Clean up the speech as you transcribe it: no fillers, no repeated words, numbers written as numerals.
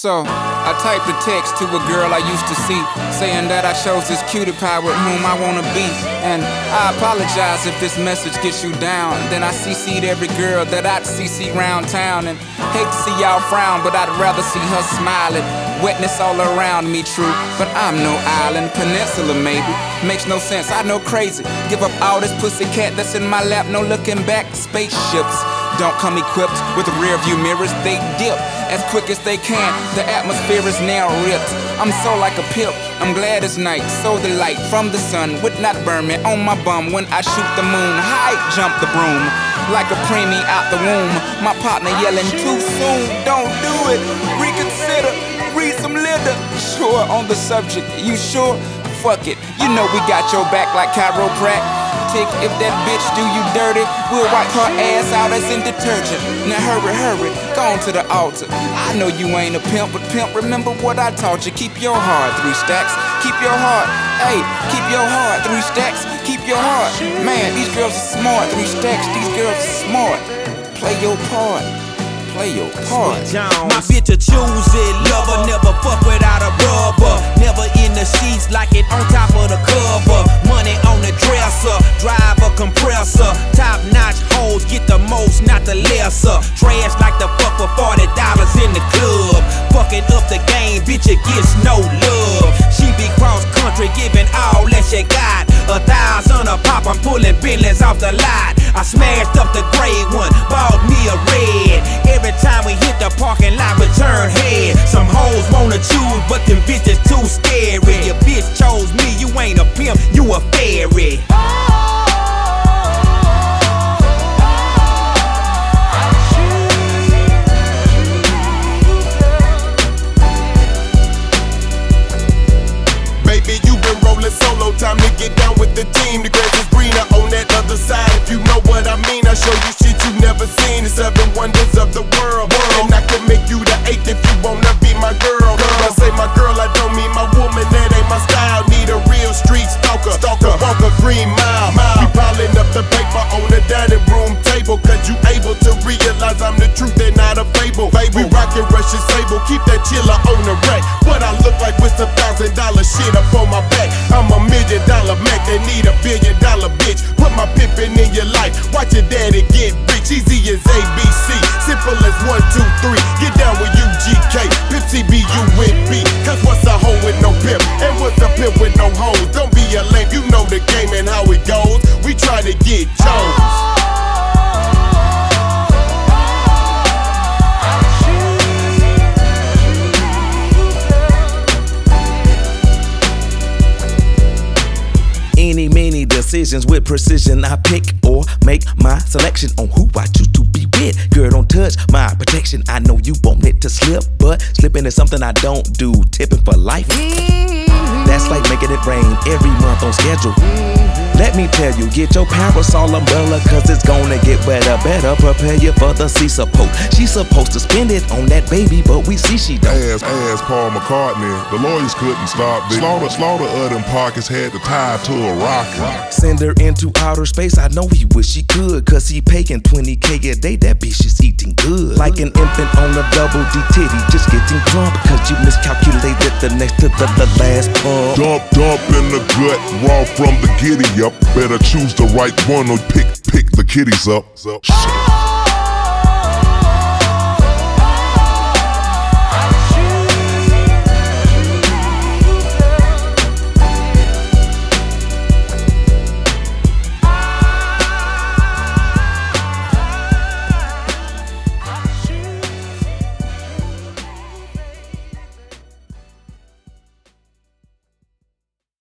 So, I typed a text to a girl I used to see, saying that I chose this cutie pie with whom I wanna be. And I apologize if this message gets you down. Then I CC'd every girl that I'd CC round town. And hate to see y'all frown, but I'd rather see her smiling. Wetness all around me, true, but I'm no island. Peninsula maybe, makes no sense, I know crazy. Give up all this pussy cat that's in my lap, no looking back. Spaceships don't come equipped with rear view mirrors, they dip as quick as they can. The atmosphere is now ripped. I'm so like a pimp, I'm glad it's night. So the light from the sun would not burn me on my bum when I shoot the moon. High jump the broom like a preemie out the womb. My partner yelling too soon, don't do it, reconsider, read some litter. Sure on the subject, you sure? Fuck it, you know we got your back like chiropractic. If that bitch do you dirty, we'll wipe her ass out as in detergent. Now hurry, go on to the altar. I know you ain't a pimp, but pimp, remember what I taught you. Keep your heart, 3 stacks. Keep your heart, hey, keep your heart, 3 stacks. Keep your heart, man, these girls are smart. 3 stacks, these girls are smart. Play your part. Play your part. My bitch a choose it, lover, never fuck without a rubber. Never in the sheets like it on top of the cover. Money on the dresser, drive a compressor. Top notch hoes get the most, not the lesser. Trash like the fuck for $40 in the club. Fucking up the game, bitch, it gets no love. She be cross country, giving all that she got. 1,000 a pop, I'm pulling Bentleys off the lot. I smashed up the gray one, bought me a red. Every time we hit the parking lot, we turn head. Some hoes wanna choose, but them bitches too scary. Your bitch chose me, you ain't a pimp, you a fairy. Baby, you been rolling solo, time to get down with the team. The grass is greener on that other side, if you know what I mean. I show you shit you never seen, the 7 wonders of the world. And I can make you the 8th if you wanna be my girl. When I say my girl, I don't mean my woman, that ain't my style. Need a real street stalker, walk a green mile. We piling up the paper on the dining room table, cause you able to realize I'm the truth and not a fable. We rockin' Russian sable, keep that chiller on the rack. What I look like with some $1,000 shit up on my back. I'm a $1 million Mac that need a $1 billion bitch. Put my pimpin' in your life, watch your daddy get rich. Easy as ABC, simple as 1, 2, 3. Get down with UGK, Pimp CBU with B. Cause what's a hoe with no pimp, and what's a pimp with no hoes? Don't be a lame, you know the game and how it goes. We try to get Jones. Any, many decisions with precision. I pick or make my selection on who I choose to be with. Girl, don't touch my protection. I know you want it to slip, but slipping is something I don't do. Tipping for life. That's like making it rain every month on schedule. Let me tell you, get your parasol umbrella, cause it's gonna get wetter. Better prepare you for the sea support. She's supposed to spend it on that baby, but we see she don't. As Paul McCartney, the lawyers couldn't stop this. Slaughter of them pockets had to tie to a rocket. Send her into outer space, I know he wish he could, cause he paying $20K a day, that bitch is eating good. Like an infant on a double D titty, just getting drunk, cause you miscalculated the next to the last pump. Dump in the gut, raw from the giddy up. Better choose the right one or pick the kitties up. Shit.